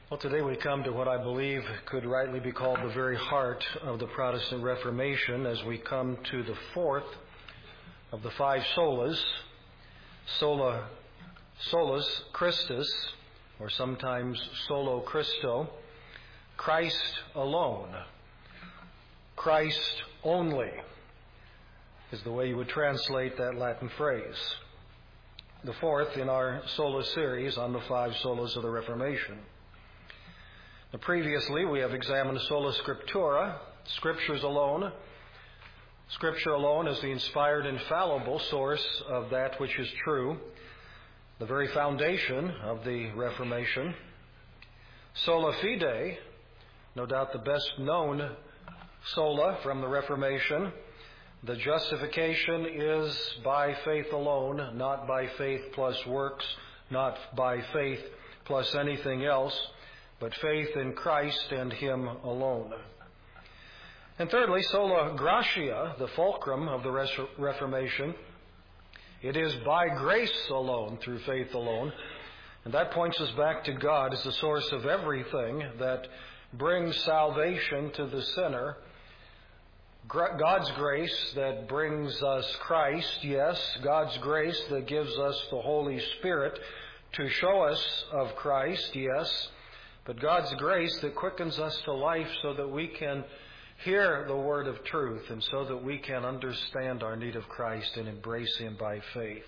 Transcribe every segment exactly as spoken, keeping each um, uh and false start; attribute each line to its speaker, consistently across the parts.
Speaker 1: Well, today we come to what I believe could rightly be called the very heart of the Protestant Reformation as we come to the fourth of the five solas, sola, solus Christus, or sometimes solo Christo, Christ alone, Christ only, is the way you would translate that Latin phrase. The fourth in our sola series on the five solas of the Reformation. Now, previously, we have examined sola scriptura, Scriptures alone. Scripture alone is the inspired, infallible source of that which is true, the very foundation of the Reformation. Sola fide, no doubt the best known sola from the Reformation. The justification is by faith alone, not by faith plus works, not by faith plus anything else, but faith in Christ and Him alone. And thirdly, sola gratia, the fulcrum of the Reformation. It is by grace alone, through faith alone. And that points us back to God as the source of everything that brings salvation to the sinner. God's grace that brings us Christ, yes. God's grace that gives us the Holy Spirit to show us of Christ, yes. But God's grace that quickens us to life so that we can hear the word of truth and so that we can understand our need of Christ and embrace Him by faith.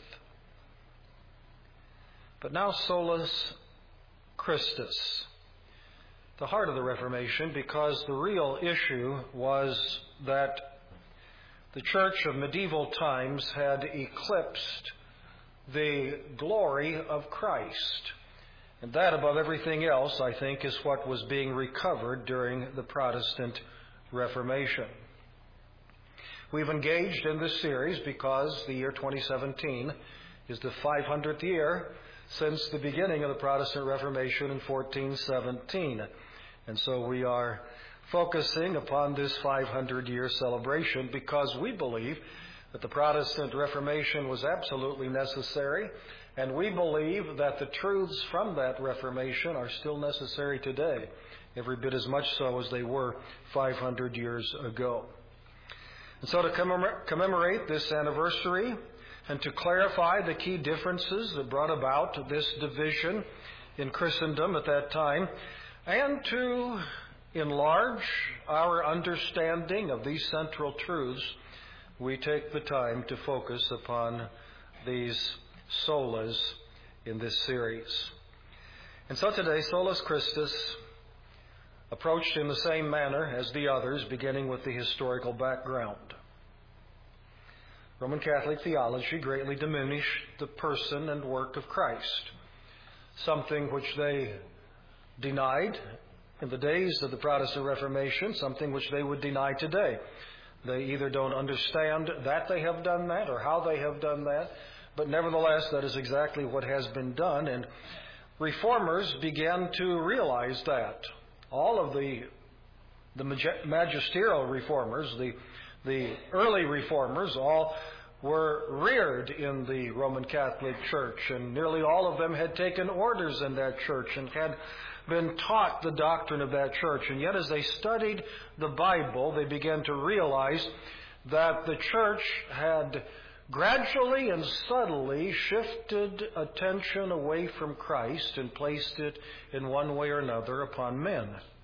Speaker 1: But now solus Christus, the heart of the Reformation, because the real issue was that the church of medieval times had eclipsed the glory of Christ. And that, above everything else, I think, is what was being recovered during the Protestant Reformation. We've engaged in this series because the year twenty seventeen is the five hundredth year since the beginning of the Protestant Reformation in fourteen seventeen. And so we are focusing upon this five hundred year celebration because we believe that the Protestant Reformation was absolutely necessary, and we believe that the truths from that Reformation are still necessary today, every bit as much so as they were five hundred years ago. And so to commemorate this anniversary and to clarify the key differences that brought about this division in Christendom at that time, and to enlarge our understanding of these central truths, we take the time to focus upon these solas in this series. And so today, Solus Christus, approached in the same manner as the others, beginning with the historical background. Roman Catholic theology greatly diminished the person and work of Christ, something which they denied in the days of the Protestant Reformation, something which they would deny today. They either don't understand that they have done that or how they have done that, but nevertheless, that is exactly what has been done, and reformers began to realize that. All of the the magisterial reformers, the the early reformers, all were reared in the Roman Catholic Church, and nearly all of them had taken orders in that church and had been taught the doctrine of that church. And yet as they studied the Bible, they began to realize that the church had gradually and subtly shifted attention away from Christ and placed it in one way or another upon men.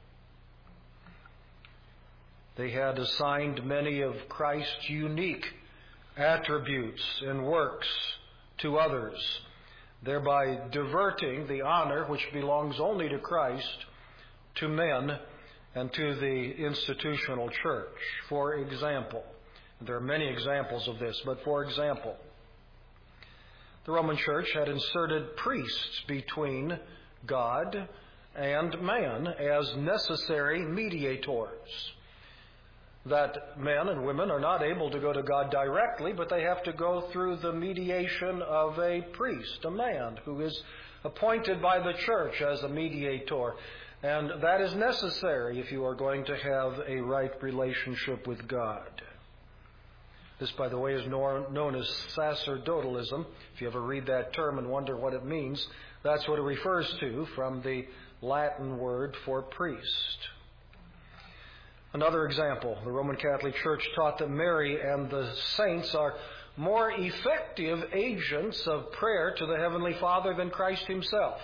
Speaker 1: They had assigned many of Christ's unique attributes and works to others, thereby diverting the honor which belongs only to Christ to men and to the institutional church. For example, there are many examples of this, but for example, the Roman Church had inserted priests between God and man as necessary mediators. That men and women are not able to go to God directly, but they have to go through the mediation of a priest, a man who is appointed by the church as a mediator. And that is necessary if you are going to have a right relationship with God. This, by the way, is known as sacerdotalism. If you ever read that term and wonder what it means, That's what it refers to from the Latin word for priest. Another example, the Roman Catholic Church taught that Mary and the saints are more effective agents of prayer to the Heavenly Father than Christ Himself.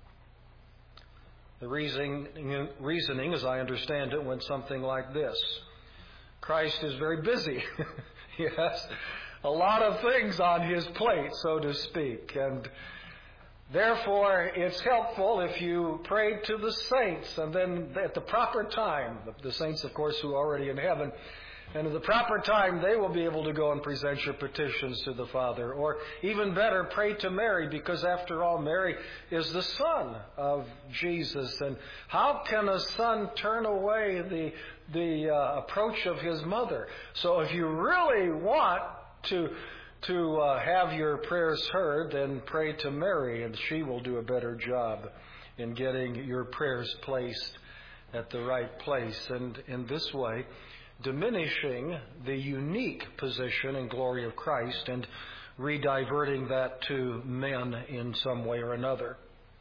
Speaker 1: The reasoning, reasoning, as I understand it, went something like this. Christ is very busy. He has a lot of things on His plate, so to speak. And therefore, it's helpful if you pray to the saints, and then at the proper time, the saints, of course, who are already in heaven, and at the proper time, they will be able to go and present your petitions to the Father. Or even better, pray to Mary, because after all, Mary is the son of Jesus. And how can a son turn away the, the uh, approach of his mother? So if you really want to, to uh, have your prayers heard, then pray to Mary, and she will do a better job in getting your prayers placed at the right place. And in this way, diminishing the unique position and glory of Christ and rediverting that to men in some way or another.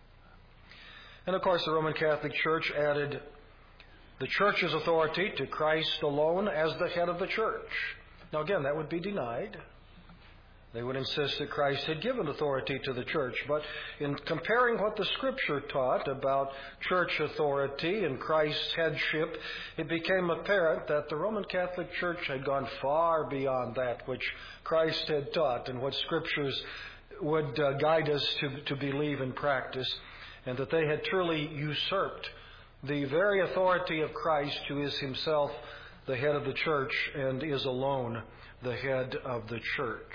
Speaker 1: And of course, the Roman Catholic Church added the Church's authority to Christ alone as the head of the Church. Now again, that would be denied. They would insist that Christ had given authority to the church. But in comparing what the Scripture taught about church authority and Christ's headship, it became apparent that the Roman Catholic Church had gone far beyond that which Christ had taught and what Scriptures would uh, guide us to, to believe and practice, and that they had truly usurped the very authority of Christ, who is Himself the head of the church and is alone the head of the church.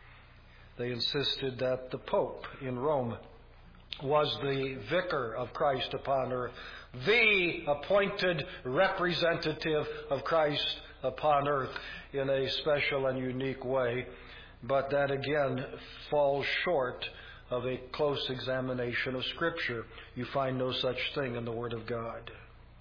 Speaker 1: They insisted that the Pope in Rome was the vicar of Christ upon earth, the appointed representative of Christ upon earth in a special and unique way. But that again falls short of a close examination of Scripture. You find no such thing in the Word of God.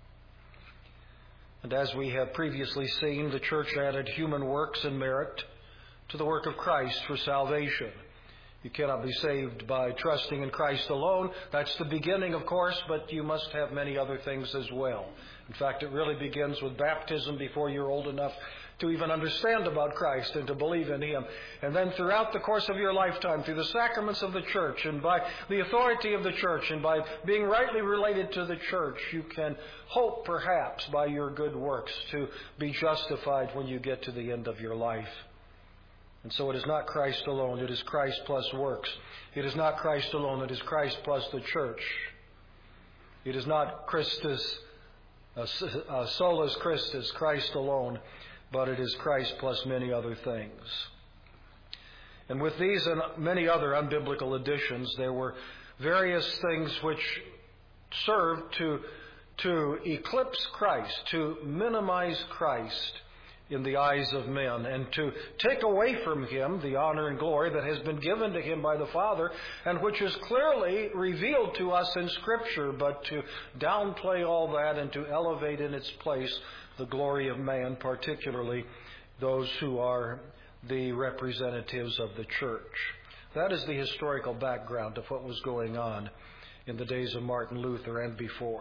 Speaker 1: And as we have previously seen, the church added human works and merit to the work of Christ for salvation. You cannot be saved by trusting in Christ alone. That's the beginning, of course, but you must have many other things as well. In fact, it really begins with baptism before you're old enough to even understand about Christ and to believe in Him. And then throughout the course of your lifetime, through the sacraments of the church and by the authority of the church and by being rightly related to the church, you can hope perhaps by your good works to be justified when you get to the end of your life. And so it is not Christ alone, it is Christ plus works. It is not Christ alone, it is Christ plus the church. It is not Christus, uh, uh, solus Christus, Christ alone, but it is Christ plus many other things. And with these and many other unbiblical additions, there were various things which served to, to eclipse Christ, to minimize Christ in the eyes of men, and to take away from Him the honor and glory that has been given to Him by the Father, and which is clearly revealed to us in Scripture, but to downplay all that and to elevate in its place the glory of man, particularly those who are the representatives of the church. That is the historical background of what was going on in the days of Martin Luther and before.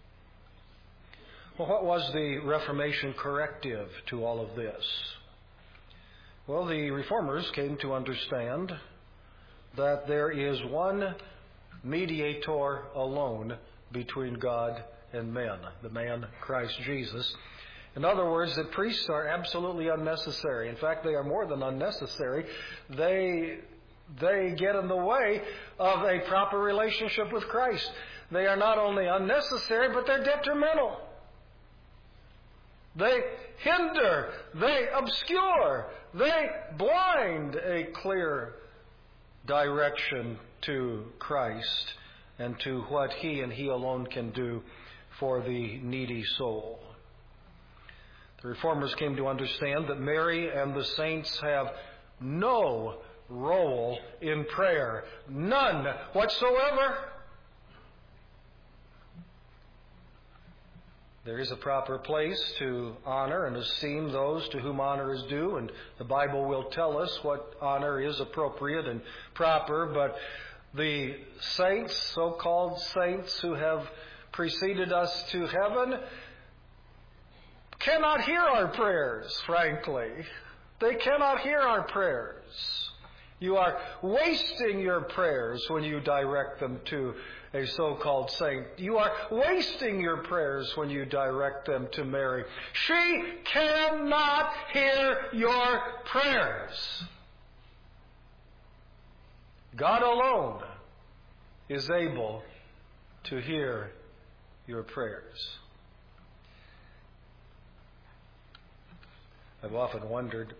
Speaker 1: Well, what was the Reformation corrective to all of this? Well, the Reformers came to understand that there is one mediator alone between God and men, the man Christ Jesus. In other words, that priests are absolutely unnecessary. In fact, they are more than unnecessary. They, they get in the way of a proper relationship with Christ. They are not only unnecessary, but they're detrimental. They hinder, they obscure, they blind a clear direction to Christ and to what He and He alone can do for the needy soul. The Reformers came to understand that Mary and the saints have no role in prayer, none whatsoever. There is a proper place to honor and esteem those to whom honor is due, and the Bible will tell us what honor is appropriate and proper, but The saints, so-called saints who have preceded us to heaven, cannot hear our prayers, frankly. They cannot hear our prayers. You are wasting your prayers when you direct them to a so-called saint. You are wasting your prayers when you direct them to Mary. She cannot hear your prayers. God alone is able to hear your prayers. I've often wondered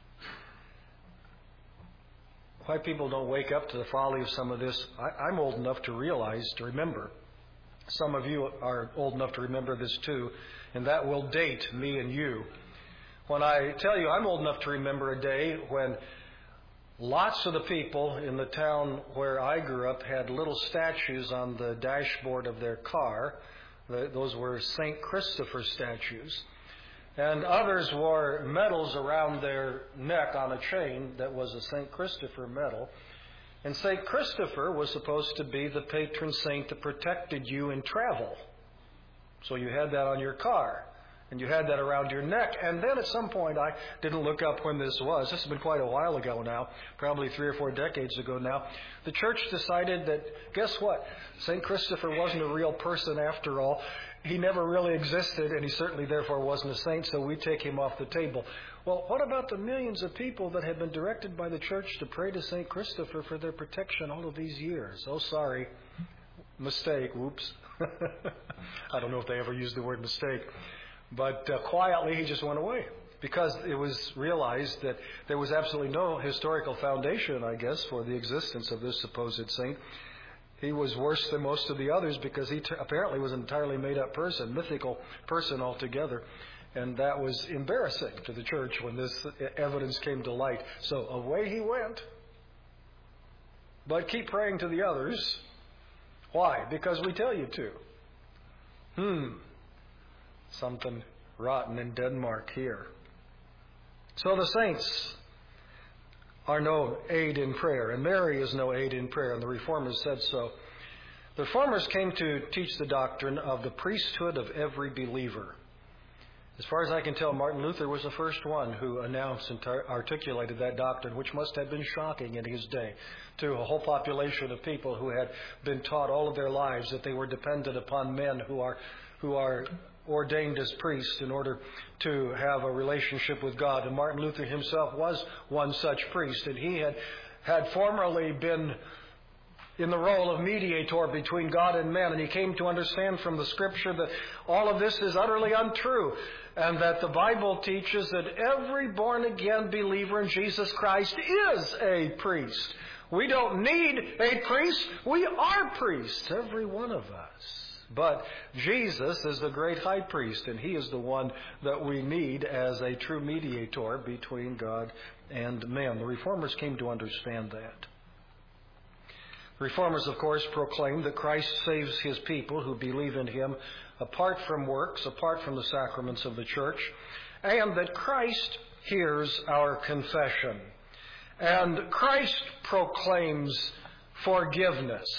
Speaker 1: why people don't wake up to the folly of some of this. I, I'm old enough to realize, to remember. Some of you are old enough to remember this too, and that will date me and you. When I tell you I'm old enough to remember a day when lots of the people in the town where I grew up had little statues on the dashboard of their car. Those were Saint Christopher statues. And others wore medals around their neck on a chain that was a Saint Christopher medal. And Saint Christopher was supposed to be the patron saint that protected you in travel. So you had that on your car, and you had that around your neck. And then at some point, I didn't look up when this was. This has been quite a while ago now, probably three or four decades ago now. The church decided that, guess what? Saint Christopher wasn't a real person after all. He never really existed, and he certainly therefore wasn't a saint, so we take him off the table. Well, what about the millions of people that have been directed by the church to pray to Saint Christopher for their protection all of these years? Oh, sorry. Mistake. Whoops. I don't know if they ever used the word mistake. But uh, quietly, he just went away because it was realized that there was absolutely no historical foundation, I guess, for the existence of this supposed saint. He was worse than most of the others because he t- apparently was an entirely made-up person, mythical person altogether. And that was embarrassing to the church when this evidence came to light. So away he went. But keep praying to the others. Why? Because we tell you to. Hmm. Something rotten in Denmark here. So the saints are no aid in prayer, and Mary is no aid in prayer, and the Reformers said so. The Reformers came to teach the doctrine of the priesthood of every believer. As far as I can tell, Martin Luther was the first one who announced and tar- articulated that doctrine, which must have been shocking in his day to a whole population of people who had been taught all of their lives that they were dependent upon men who are who are ordained as priests in order to have a relationship with God. And Martin Luther himself was one such priest, and he had had formerly been in the role of mediator between God and men, and he came to understand from the Scripture that all of this is utterly untrue, and that the Bible teaches that every born-again believer in Jesus Christ is a priest. We don't need a priest. We are priests, every one of us. But Jesus is the great high priest, and he is the one that we need as a true mediator between God and man. The Reformers came to understand that. The Reformers, of course, proclaim that Christ saves his people who believe in him apart from works, apart from the sacraments of the church, and that Christ hears our confession. And Christ proclaims forgiveness.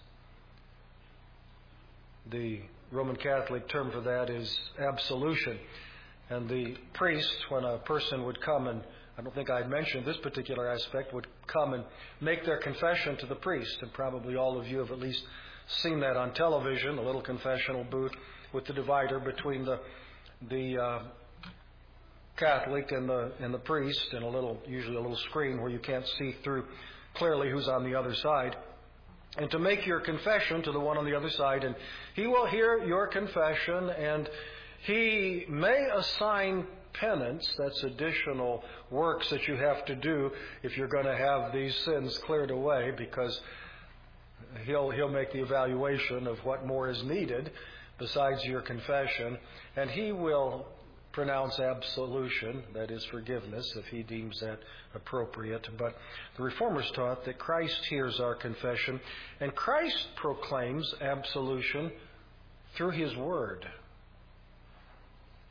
Speaker 1: The Roman Catholic term for that is absolution. And the priest, when a person would come, and I don't think I had mentioned this particular aspect, would come and make their confession to the priest. And probably all of you have at least seen that on television, a little confessional booth with the divider between the the uh, Catholic and the and the priest, and a little, usually a little screen where you can't see through clearly who's on the other side. And to make your confession to the one on the other side, and he will hear your confession, and he may assign penance, that's additional works that you have to do if you're going to have these sins cleared away, because he'll he'll make the evaluation of what more is needed besides your confession, and he will pronounce absolution, that is forgiveness, if he deems that appropriate. But the Reformers taught that Christ hears our confession, and Christ proclaims absolution through his word.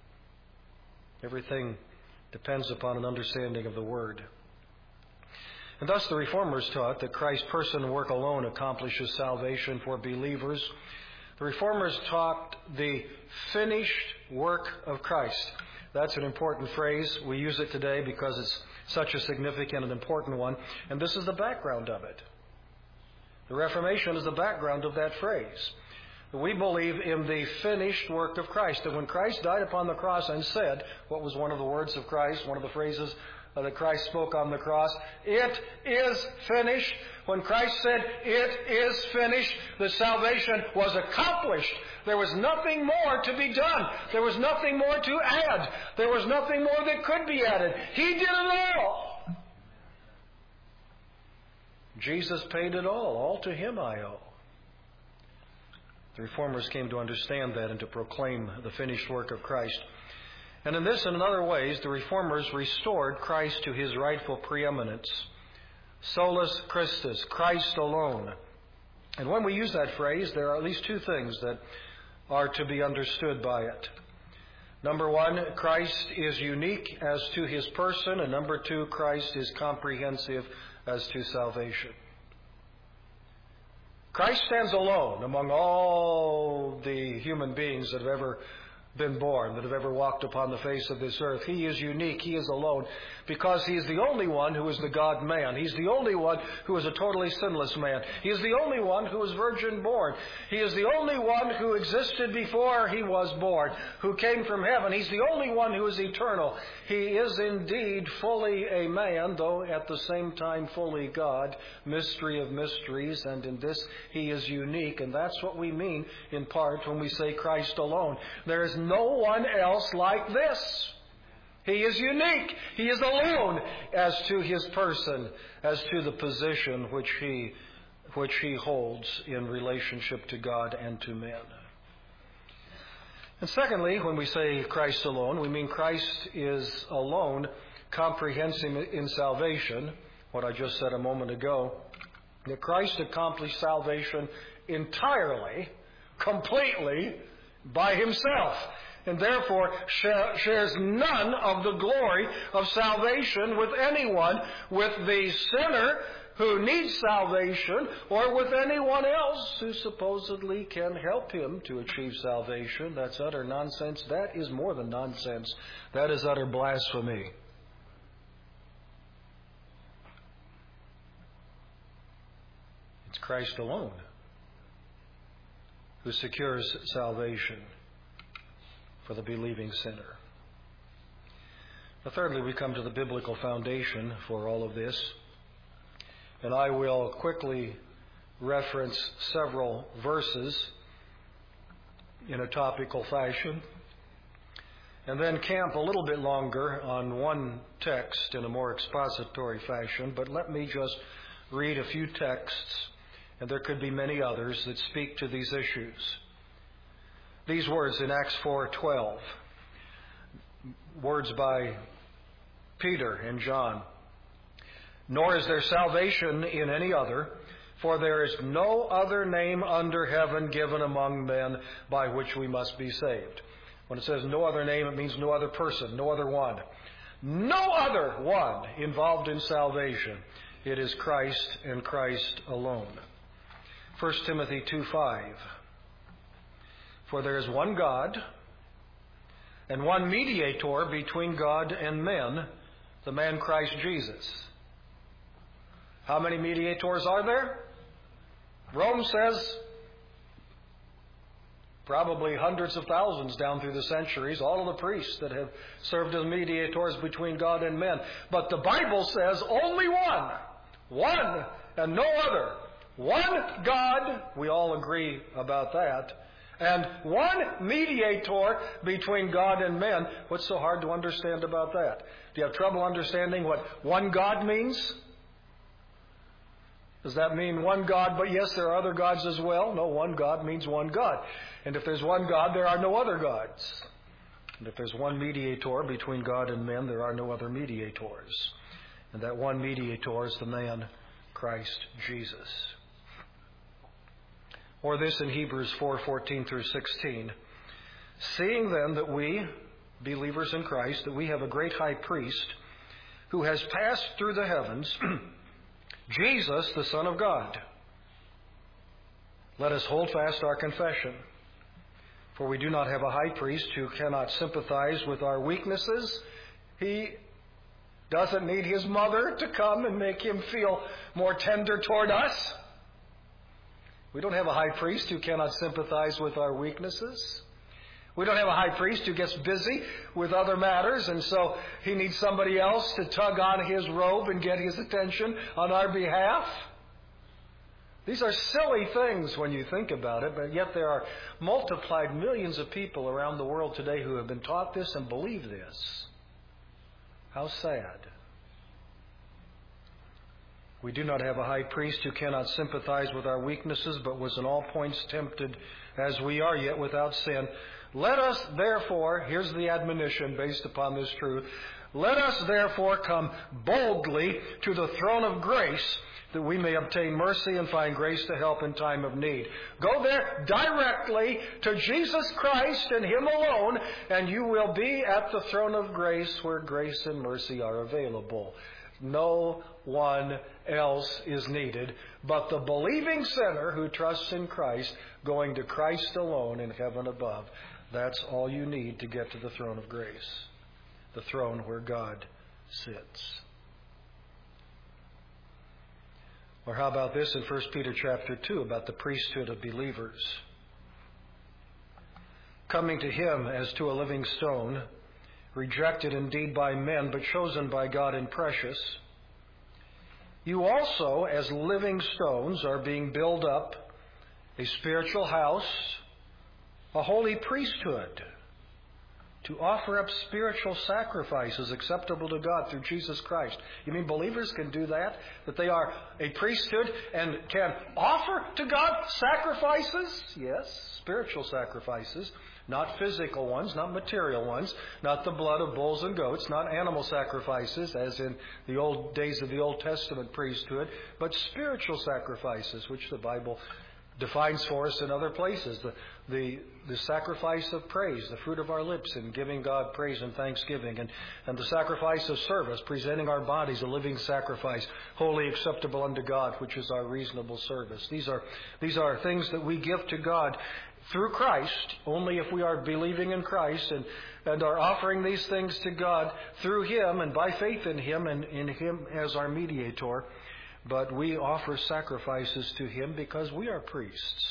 Speaker 1: Everything depends upon an understanding of the word. And thus the Reformers taught that Christ's person and work alone accomplishes salvation for believers. The Reformers taught the finished work of Christ. That's an important phrase. We use it today because it's such a significant and important one. And this is the background of it. The Reformation is the background of that phrase. We believe in the finished work of Christ. That when Christ died upon the cross and said, what was one of the words of Christ, one of the phrases that Christ spoke on the cross, "It is finished." When Christ said, "It is finished," the salvation was accomplished. There was nothing more to be done. There was nothing more to add. There was nothing more that could be added. He did it all. Jesus paid it all. All to Him I owe. The Reformers came to understand that and to proclaim the finished work of Christ. And in this and in other ways, the Reformers restored Christ to His rightful preeminence. Solus Christus, Christ alone. And when we use that phrase, there are at least two things that are to be understood by it. Number one, Christ is unique as to His person, and number two, Christ is comprehensive as to salvation. Christ stands alone among all the human beings that have ever been born, that have ever walked upon the face of this earth. He is unique. He is alone because He is the only one who is the God-man. He's the only one who is a totally sinless man. He is the only one who was virgin-born. He is the only one who existed before He was born, who came from heaven. He's the only one who is eternal. He is indeed fully a man, though at the same time fully God, mystery of mysteries, and in this He is unique. And that's what we mean in part when we say Christ alone. There is no one else like this. He is unique. He is alone as to His person, as to the position which He, which He holds in relationship to God and to men. And secondly, when we say Christ alone, we mean Christ is alone, comprehensive in salvation, what I just said a moment ago, that Christ accomplished salvation entirely, completely, by Himself, and therefore shares none of the glory of salvation with anyone, with the sinner who needs salvation, or with anyone else who supposedly can help him to achieve salvation. That's utter nonsense. That is more than nonsense. That is utter blasphemy. It's Christ alone who secures salvation for the believing sinner. Now, thirdly, we come to the biblical foundation for all of this. And I will quickly reference several verses in a topical fashion, and then camp a little bit longer on one text in a more expository fashion. But let me just read a few texts, and there could be many others that speak to these issues. These words in Acts four twelve, words by Peter and John. "Nor is there salvation in any other, for there is no other name under heaven given among men by which we must be saved." When it says no other name, it means no other person, no other one. No other one involved in salvation. It is Christ and Christ alone. First Timothy two five. "For there is one God and one mediator between God and men, the man Christ Jesus." How many mediators are there? Rome says probably hundreds of thousands down through the centuries, all of the priests that have served as mediators between God and men. But the Bible says only one. One and no other. One God, we all agree about that, and one mediator between God and men. What's so hard to understand about that? Do you have trouble understanding what one God means? Does that mean one God, but yes, there are other gods as well? No, one God means one God. And if there's one God, there are no other gods. And if there's one mediator between God and men, there are no other mediators. And that one mediator is the man, Christ Jesus. Or this in Hebrews four fourteen through sixteen. "Seeing then that we, believers in Christ, that we have a great high priest who has passed through the heavens, Jesus, the Son of God. Let us hold fast our confession. For we do not have a high priest who cannot sympathize with our weaknesses. He doesn't need his mother to come and make him feel more tender toward us. We don't have a high priest who cannot sympathize with our weaknesses. We don't have a high priest who gets busy with other matters, and so he needs somebody else to tug on his robe and get his attention on our behalf. These are silly things when you think about it, but yet there are multiplied millions of people around the world today who have been taught this and believe this. How sad. We do not have a high priest who cannot sympathize with our weaknesses, but was in all points tempted as we are, yet without sin. Let us therefore, here's the admonition based upon this truth, let us therefore come boldly to the throne of grace, that we may obtain mercy and find grace to help in time of need. Go there directly to Jesus Christ and Him alone, and you will be at the throne of grace where grace and mercy are available. No one else is needed but the believing sinner who trusts in Christ, going to Christ alone in heaven above. That's all you need to get to the throne of grace, the throne where God sits. Or how about this in First Peter chapter two about the priesthood of believers? Coming to Him as to a living stone, rejected indeed by men, but chosen by God and precious. You also, as living stones, are being built up a spiritual house, a holy priesthood, to offer up spiritual sacrifices acceptable to God through Jesus Christ. You mean believers can do that? That they are a priesthood and can offer to God sacrifices? Yes, spiritual sacrifices. Not physical ones, not material ones, not the blood of bulls and goats, not animal sacrifices as in the old days of the Old Testament priesthood, but spiritual sacrifices, which the Bible defines for us in other places. The, the, the sacrifice of praise, the fruit of our lips in giving God praise and thanksgiving, and, and the sacrifice of service, presenting our bodies a living sacrifice, wholly acceptable unto God, which is our reasonable service. These are, these are things that we give to God through Christ, only if we are believing in Christ and, and are offering these things to God through Him and by faith in Him and in Him as our mediator. But we offer sacrifices to Him because we are priests.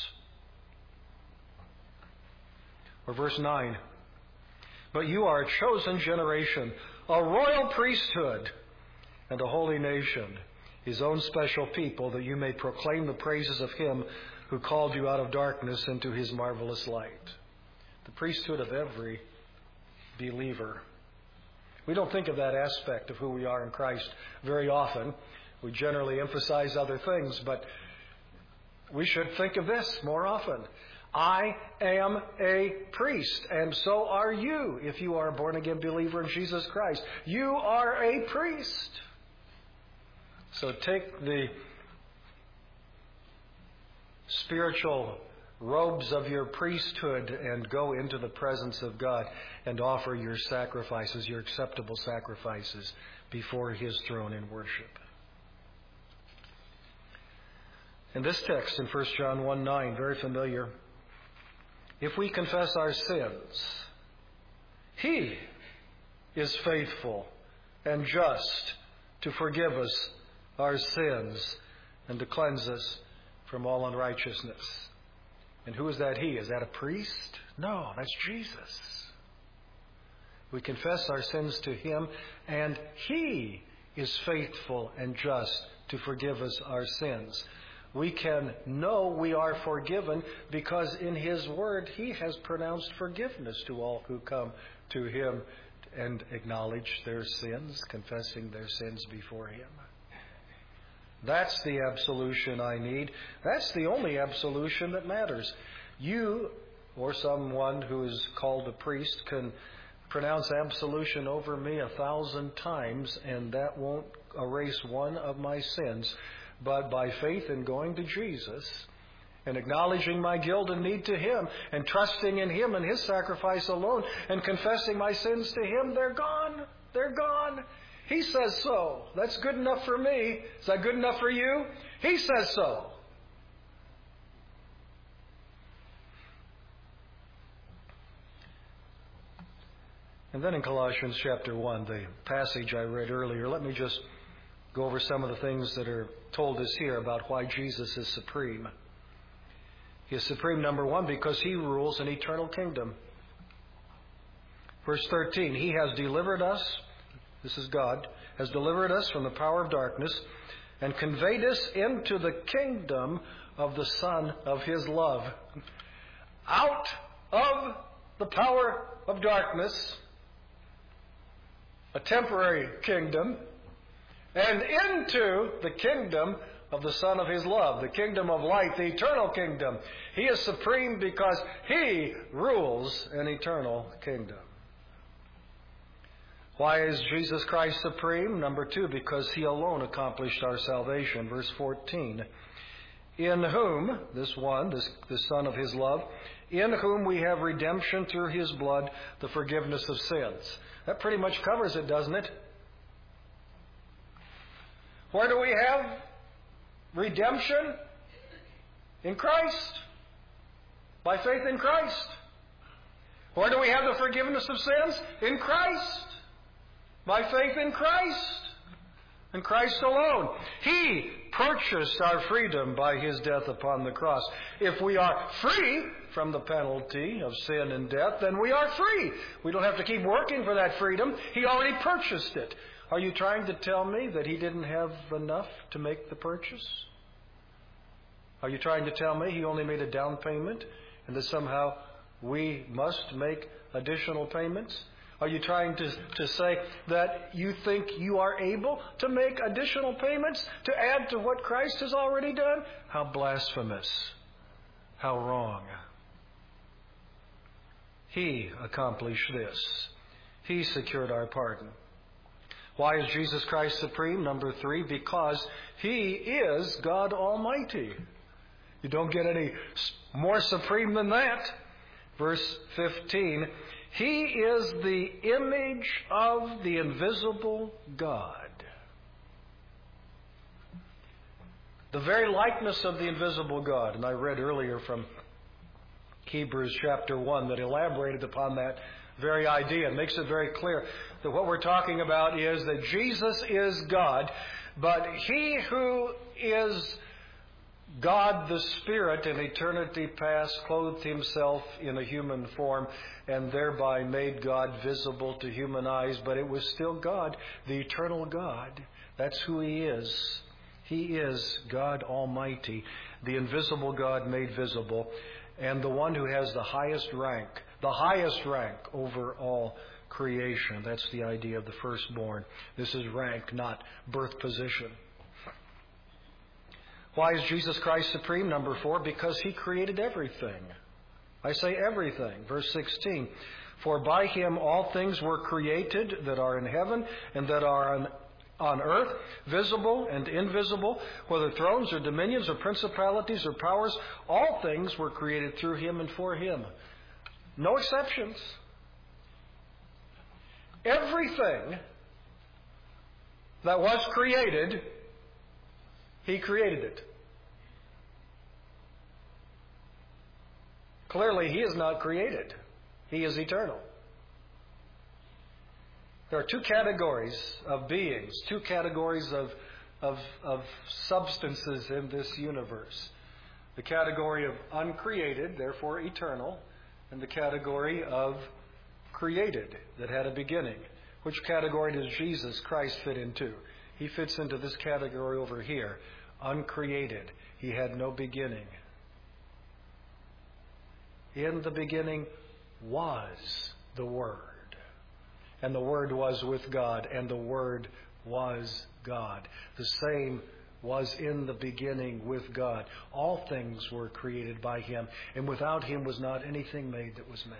Speaker 1: Or verse nine. But you are a chosen generation, a royal priesthood, and a holy nation, His own special people, that you may proclaim the praises of Him who called you out of darkness into His marvelous light. The priesthood of every believer. We don't think of that aspect of who we are in Christ very often. We generally emphasize other things, but we should think of this more often. I am a priest, and so are you if you are a born-again believer in Jesus Christ. You are a priest. So take the spiritual robes of your priesthood and go into the presence of God and offer your sacrifices, your acceptable sacrifices, before His throne in worship. In this text in First John one nine, very familiar, if we confess our sins, He is faithful and just to forgive us our sins and to cleanse us from all unrighteousness. And who is that He? Is that a priest? No, that's Jesus. We confess our sins to Him, and He is faithful and just to forgive us our sins. We can know we are forgiven because in His Word He has pronounced forgiveness to all who come to Him and acknowledge their sins, confessing their sins before Him. That's the absolution I need. That's the only absolution that matters. You, or someone who is called a priest, can pronounce absolution over me a thousand times, and that won't erase one of my sins. But by faith in going to Jesus and acknowledging my guilt and need to Him and trusting in Him and His sacrifice alone and confessing my sins to Him, they're gone. They're gone. He says so. That's good enough for me. Is that good enough for you? He says so. And then in Colossians chapter one, the passage I read earlier, let me just go over some of the things that are told us here about why Jesus is supreme. He is supreme, number one, because He rules an eternal kingdom. Verse thirteen, He has delivered us, this is God, has delivered us from the power of darkness and conveyed us into the kingdom of the Son of His love. Out of the power of darkness, a temporary kingdom, and into the kingdom of the Son of His love, the kingdom of light, the eternal kingdom. He is supreme because He rules an eternal kingdom. Why is Jesus Christ supreme? Number two, because He alone accomplished our salvation. Verse fourteen, in whom, this one, this, the Son of His love, in whom we have redemption through His blood, the forgiveness of sins. That pretty much covers it, doesn't it? Where do we have redemption? In Christ. By faith in Christ. Where do we have the forgiveness of sins? In Christ. By faith in Christ. In Christ alone. He purchased our freedom by His death upon the cross. If we are free from the penalty of sin and death, then we are free. We don't have to keep working for that freedom. He already purchased it. Are you trying to tell me that He didn't have enough to make the purchase? Are you trying to tell me He only made a down payment and that somehow we must make additional payments? Are you trying to, to say that you think you are able to make additional payments to add to what Christ has already done? How blasphemous. How wrong. He accomplished this. He secured our pardon. Why is Jesus Christ supreme? Number three, because He is God Almighty. You don't get any more supreme than that. Verse fifteen, He is the image of the invisible God. The very likeness of the invisible God. And I read earlier from Hebrews chapter one that elaborated upon that very idea. It makes it very clear that what we're talking about is that Jesus is God, but He who is God the Spirit in eternity past clothed Himself in a human form and thereby made God visible to human eyes, but it was still God, the eternal God. That's who He is. He is God Almighty, the invisible God made visible, and the one who has the highest rank, the highest rank over all creation. That's the idea of the firstborn. This is rank, not birth position. Why is Jesus Christ supreme? Number four, because He created everything. I say everything. Verse sixteen, for by Him all things were created that are in heaven and that are on, on earth, visible and invisible, whether thrones or dominions or principalities or powers, all things were created through Him and for Him. No exceptions. Everything that was created, He created it. Clearly, He is not created. He is eternal. There are two categories of beings, two categories of, of, of substances in this universe. The category of uncreated, therefore eternal, and the category of created, that had a beginning. Which category does Jesus Christ fit into? He fits into this category over here, uncreated. He had no beginning. In the beginning was the Word. And the Word was with God, and the Word was God. The same was in the beginning with God. All things were created by Him, and without Him was not anything made that was made.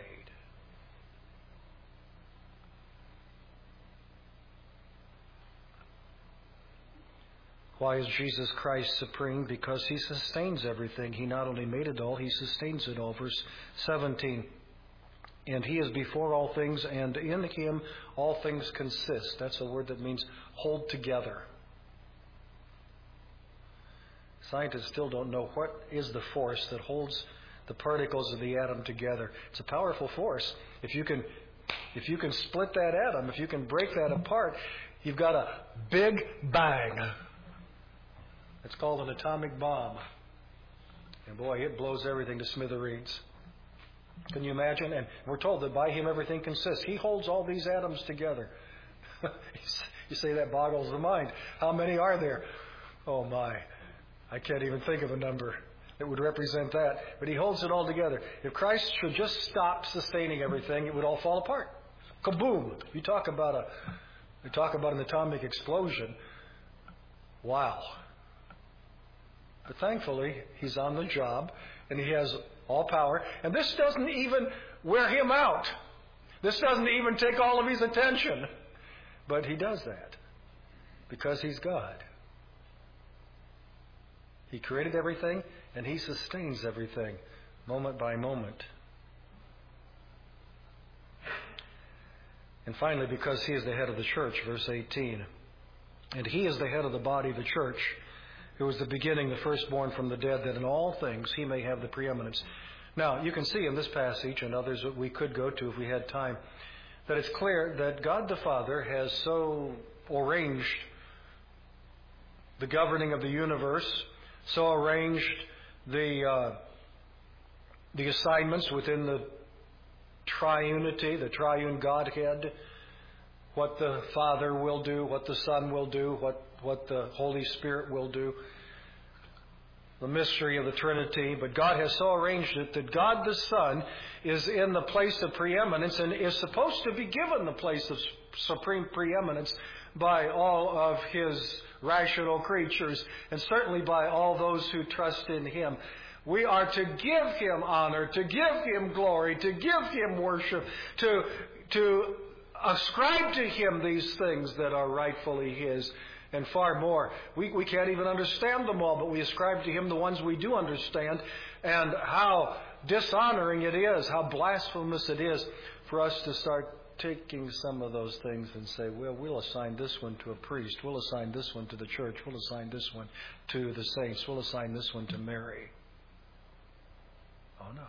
Speaker 1: Why is Jesus Christ supreme? Because He sustains everything. He not only made it all, He sustains it all. Verse seventeen, And He is before all things, and in Him all things consist. That's a word that means hold together. Scientists still don't know what is the force that holds the particles of the atom together. It's a powerful force. If you can, if you can split that atom, if you can break that apart, you've got a big bang. It's called an atomic bomb. And boy, it blows everything to smithereens. Can you imagine? And we're told that by Him everything consists. He holds all these atoms together. You say that boggles the mind. How many are there? Oh my. I can't even think of a number that would represent that. But He holds it all together. If Christ should just stop sustaining everything, it would all fall apart. Kaboom! You talk about a you talk about an atomic explosion. Wow. But thankfully, He's on the job, and He has all power. And this doesn't even wear Him out. This doesn't even take all of His attention. But He does that because He's God. He created everything, and He sustains everything, moment by moment. And finally, because He is the head of the church, verse eighteen. And He is the head of the body of the church, who was the beginning, the firstborn from the dead, that in all things He may have the preeminence. Now, you can see in this passage, and others that we could go to if we had time, that it's clear that God the Father has so arranged the governing of the universe, so arranged the uh, the assignments within the triunity, the triune Godhead, what the Father will do, what the Son will do, what, what the Holy Spirit will do, the mystery of the Trinity. But God has so arranged it that God the Son is in the place of preeminence and is supposed to be given the place of supreme preeminence by all of His rational creatures, and certainly by all those who trust in Him. We are to give Him honor, to give Him glory, to give Him worship, to, to ascribe to Him these things that are rightfully His, and far more. We, we can't even understand them all, but we ascribe to Him the ones we do understand, and how dishonoring it is, how blasphemous it is for us to start taking some of those things and say, well, we'll assign this one to a priest, we'll assign this one to the church, we'll assign this one to the saints, we'll assign this one to Mary. Oh no.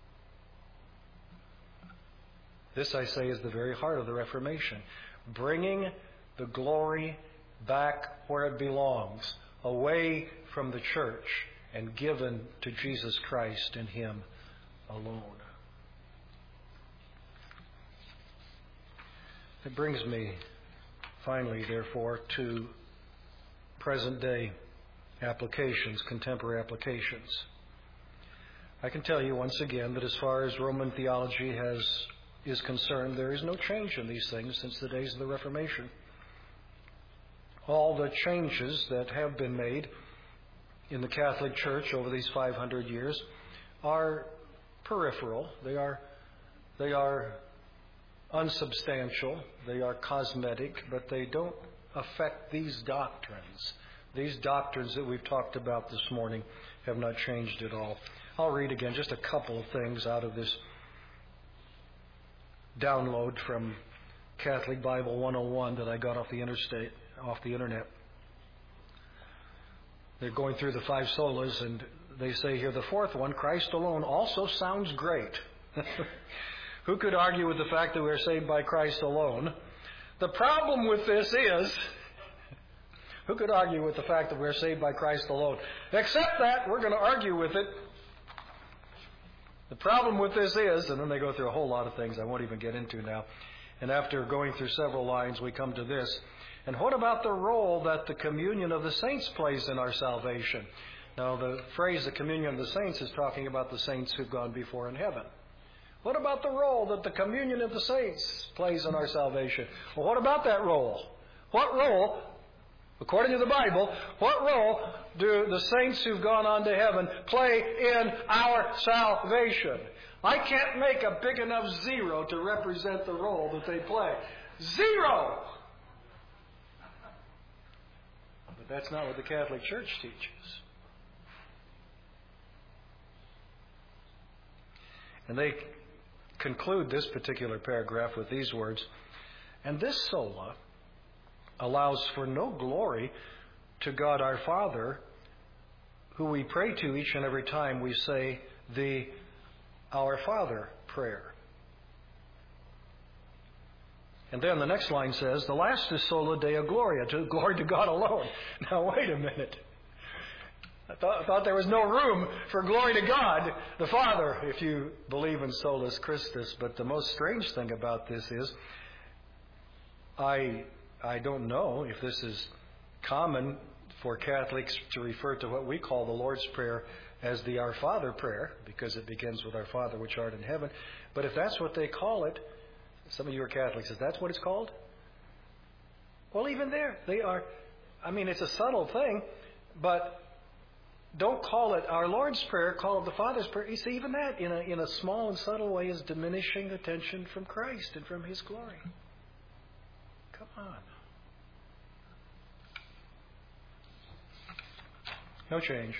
Speaker 1: This, I say, is the very heart of the Reformation. Bringing the glory back where it belongs, away from the church, and given to Jesus Christ and Him alone. It brings me, finally, therefore, to present-day applications, contemporary applications. I can tell you once again that as far as Roman theology has is concerned, there is no change in these things since the days of the Reformation. All the changes that have been made in the Catholic Church over these five hundred years are peripheral. They are, they are unsubstantial. They are cosmetic, but they don't affect these doctrines. These doctrines that we've talked about this morning have not changed at all. I'll read again just a couple of things out of this download from Catholic Bible one oh one that I got off the interstate, off the internet. They're going through the five solas, and they say here, the fourth one, Christ alone, also sounds great. Who could argue with the fact that we're saved by Christ alone? The problem with this is, who could argue with the fact that we're saved by Christ alone? Except that we're going to argue with it. The problem with this is, and then they go through a whole lot of things I won't even get into now. And after going through several lines, we come to this. And what about the role that the communion of the saints plays in our salvation? Now, the phrase the communion of the saints is talking about the saints who've gone before in heaven. What about the role that the communion of the saints plays in our salvation? Well, what about that role? What role, according to the Bible, what role do the saints who've gone on to heaven play in our salvation? I can't make a big enough zero to represent the role that they play. Zero! But that's not what the Catholic Church teaches. And they conclude this particular paragraph with these words, "And this sola allows for no glory to God our Father, who we pray to each and every time we say the Our Father prayer." And then the next line says, "The last is sola Deo Gloria, to glory to God alone." Now wait a minute. I thought, thought there was no room for glory to God the Father if you believe in solus Christus. But the most strange thing about this is, I I don't know if this is common for Catholics to refer to what we call the Lord's Prayer as the Our Father prayer, because it begins with Our Father which art in heaven. But if that's what they call it, some of you are Catholics, is that what it's called? Well, even there, they are, I mean, it's a subtle thing, but don't call it our Lord's Prayer, call it the Father's Prayer. You see, even that, in a, in a small and subtle way, is diminishing attention from Christ and from His glory. Come on. No change.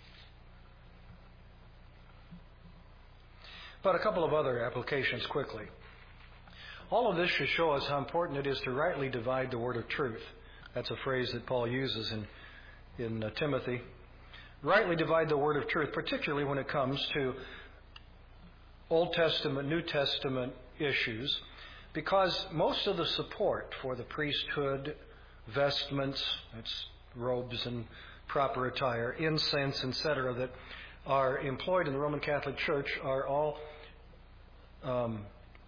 Speaker 1: But a couple of other applications quickly. All of this should show us how important it is to rightly divide the word of truth. That's a phrase that Paul uses in, in uh, Timothy. Rightly divide the word of truth, particularly when it comes to Old Testament, New Testament issues, because most of the support for the priesthood, vestments, it's robes and proper attire, incense, et cetera, that are employed in the Roman Catholic Church are all um,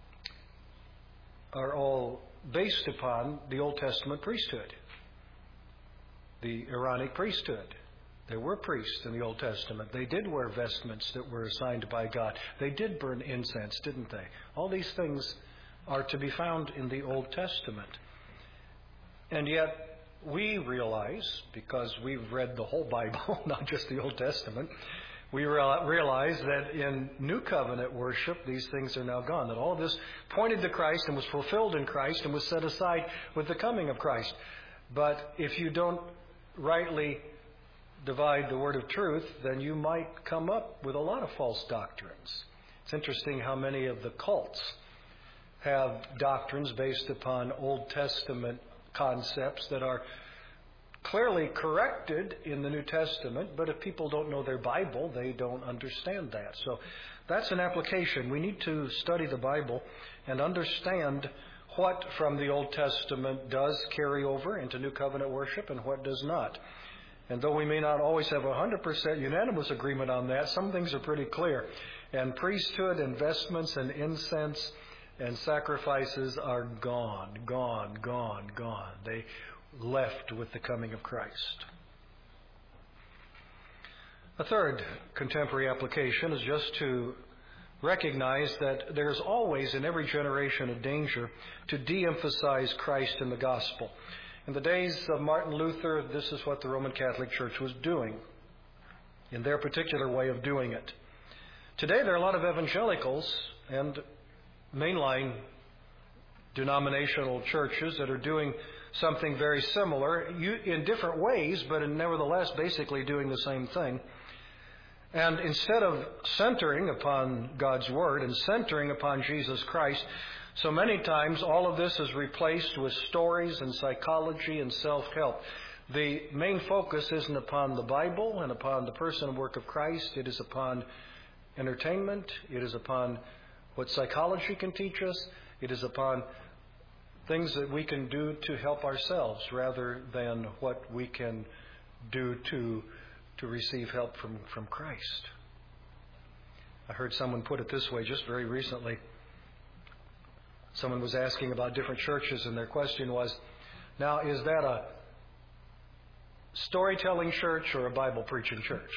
Speaker 1: are all based upon the Old Testament priesthood, the Aaronic priesthood. There were priests in the Old Testament. They did wear vestments that were assigned by God. They did burn incense, didn't they? All these things are to be found in the Old Testament. And yet we realize, because we've read the whole Bible, not just the Old Testament, we realize that in New Covenant worship, these things are now gone. That all of this pointed to Christ and was fulfilled in Christ and was set aside with the coming of Christ. But if you don't rightly divide the word of truth, then you might come up with a lot of false doctrines. It's interesting how many of the cults have doctrines based upon Old Testament concepts that are clearly corrected in the New Testament, but if people don't know their Bible, they don't understand that. So that's an application. We need to study the Bible and understand what from the Old Testament does carry over into New Covenant worship and what does not. And though we may not always have a one hundred percent unanimous agreement on that, some things are pretty clear. And priesthood and vestments and incense and sacrifices are gone, gone, gone, gone. They left with the coming of Christ. A third contemporary application is just to recognize that there's always in every generation a danger to de-emphasize Christ in the gospel. In the days of Martin Luther, this is what the Roman Catholic Church was doing, in their particular way of doing it. Today there are a lot of evangelicals and mainline denominational churches that are doing something very similar in different ways, but in nevertheless basically doing the same thing. And instead of centering upon God's Word and centering upon Jesus Christ, so many times all of this is replaced with stories and psychology and self-help. The main focus isn't upon the Bible and upon the person and work of Christ. It is upon entertainment. It is upon what psychology can teach us. It is upon things that we can do to help ourselves rather than what we can do to, to receive help from, from Christ. I heard someone put it this way just very recently. Someone was asking about different churches, and their question was, now, is that a storytelling church or a Bible preaching church?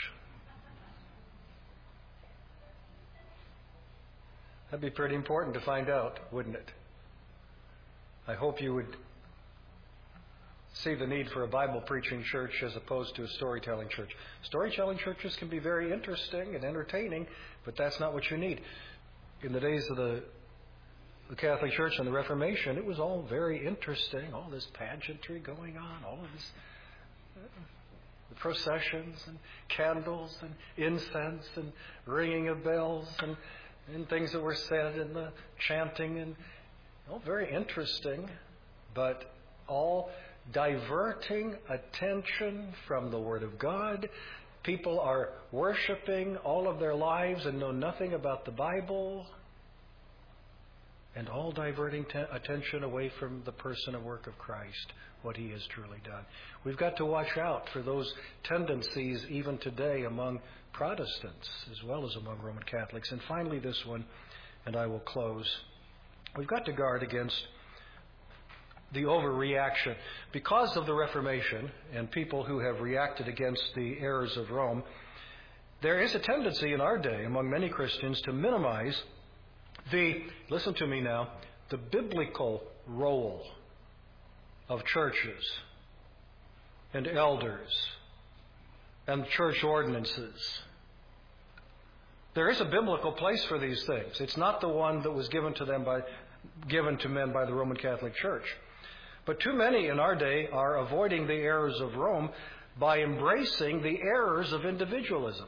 Speaker 1: That'd be pretty important to find out, wouldn't it? I hope you would see the need for a Bible preaching church as opposed to a storytelling church. Storytelling churches can be very interesting and entertaining, but that's not what you need. In the days of the The Catholic Church and the Reformation, it was all very interesting, all this pageantry going on, all of this uh, the processions and candles and incense and ringing of bells and and things that were said and the chanting and oh, very interesting, but all diverting attention from the Word of God. People are worshiping all of their lives and know nothing about the Bible, and all diverting te- attention away from the person and work of Christ, what He has truly done. We've got to watch out for those tendencies even today among Protestants as well as among Roman Catholics. And finally, this one, and I will close. We've got to guard against the overreaction. Because of the Reformation and people who have reacted against the errors of Rome, there is a tendency in our day among many Christians to minimize the, listen to me now, the biblical role of churches and elders and church ordinances. There is a biblical place for these things. It's not the one that was given to them by, given to men by the Roman Catholic Church. But too many in our day are avoiding the errors of Rome by embracing the errors of individualism.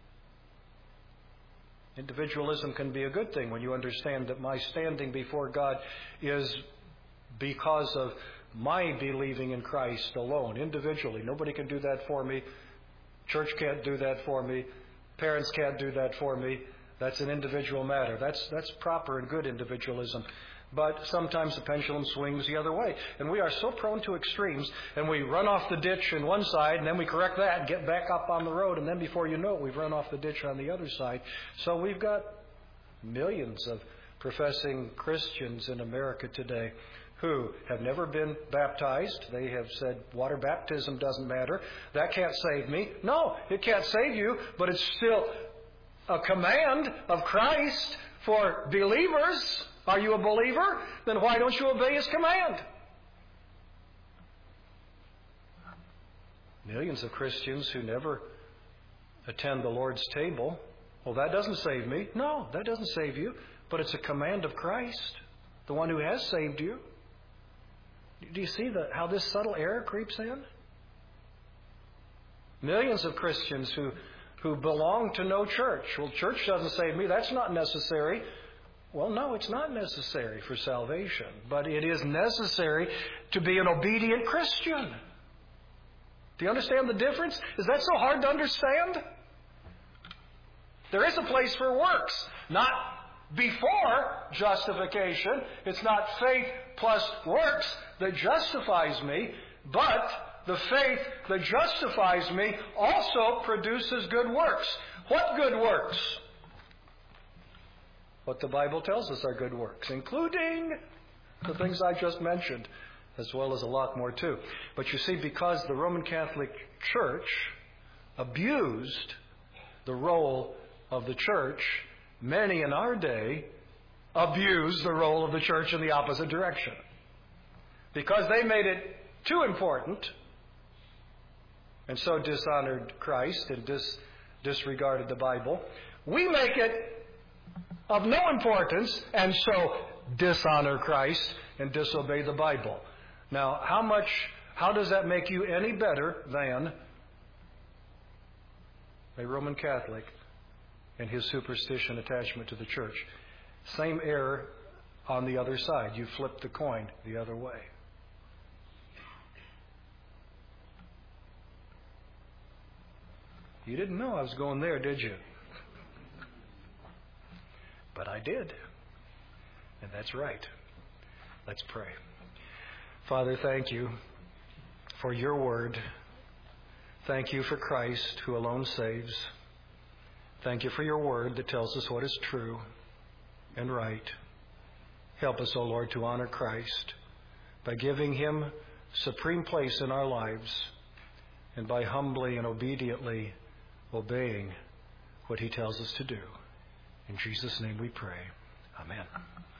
Speaker 1: Individualism can be a good thing when you understand that my standing before God is because of my believing in Christ alone, individually. Nobody can do that for me. Church can't do that for me. Parents can't do that for me. That's an individual matter. That's that's proper and good individualism. But sometimes the pendulum swings the other way. And we are so prone to extremes, and we run off the ditch on one side, and then we correct that and get back up on the road, and then before you know it, we've run off the ditch on the other side. So we've got millions of professing Christians in America today who have never been baptized. They have said, water baptism doesn't matter. That can't save me. No, it can't save you, but it's still a command of Christ for believers. Are you a believer? Then why don't you obey His command? Millions of Christians who never attend the Lord's table. Well, that doesn't save me. No, that doesn't save you. But it's a command of Christ, the one who has saved you. Do you see the, how this subtle error creeps in? Millions of Christians who, who belong to no church. Well, church doesn't save me. That's not necessary. Well, no, it's not necessary for salvation. But it is necessary to be an obedient Christian. Do you understand the difference? Is that so hard to understand? There is a place for works, not before justification. It's not faith plus works that justifies me, but the faith that justifies me also produces good works. What good works? What the Bible tells us are good works, including the things I just mentioned, as well as a lot more too. But you see, because the Roman Catholic Church abused the role of the church, many in our day abuse the role of the church in the opposite direction. Because they made it too important, and so dishonored Christ and dis- disregarded the Bible. We make it of no importance, and so dishonor Christ and disobey the Bible. Now, how much, how does that make you any better than a Roman Catholic and his superstition attachment to the church? Same error on the other side. You flip the coin the other way. You didn't know I was going there, did you? But I did. And that's right. Let's pray. Father, thank you for your word. Thank you for Christ who alone saves. Thank you for your word that tells us what is true and right. Help us, O Lord, to honor Christ by giving Him supreme place in our lives and by humbly and obediently obeying what He tells us to do. In Jesus' name we pray. Amen.